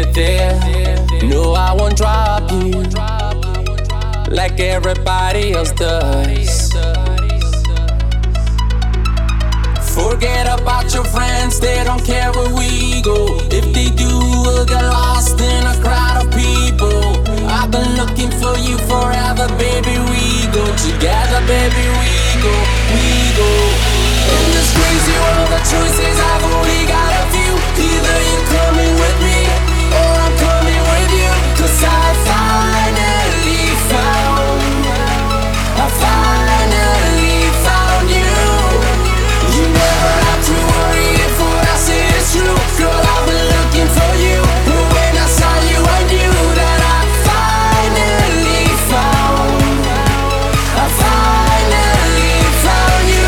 get there. No, I won't drop you like everybody else does. Forget about your friends, they don't care where we go. If they do, we'll get lost in a crowd of people. I've been looking for you forever, baby, we go together, baby, we go. In this crazy world, the choices, I've only got a few. Either you're coming with me, or I'm coming with you. 'Cause I finally found you. You never have to worry if what I say is true. Girl, I've been looking for you. And when I saw you, I knew that I finally found you.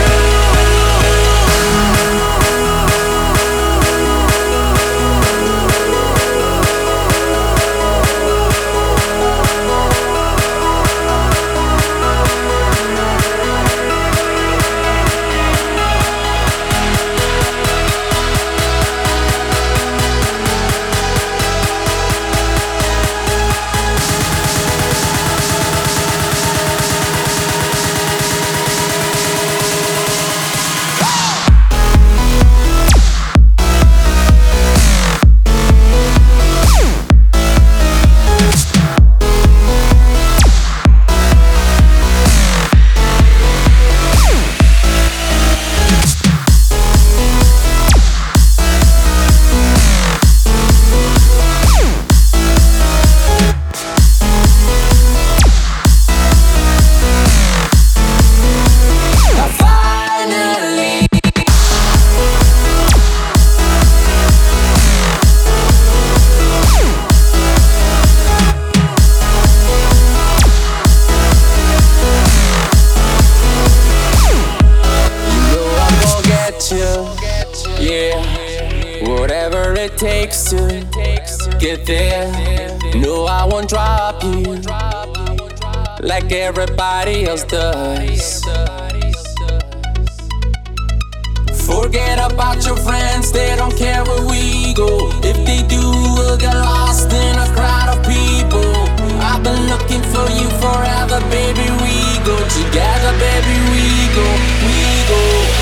Yeah, whatever it takes to get there. No, I won't drop you like everybody else does. Forget about your friends, they don't care where we go. If they do, we'll get lost in a crowd of people. I've been looking for you forever, baby, we go together, baby, we go.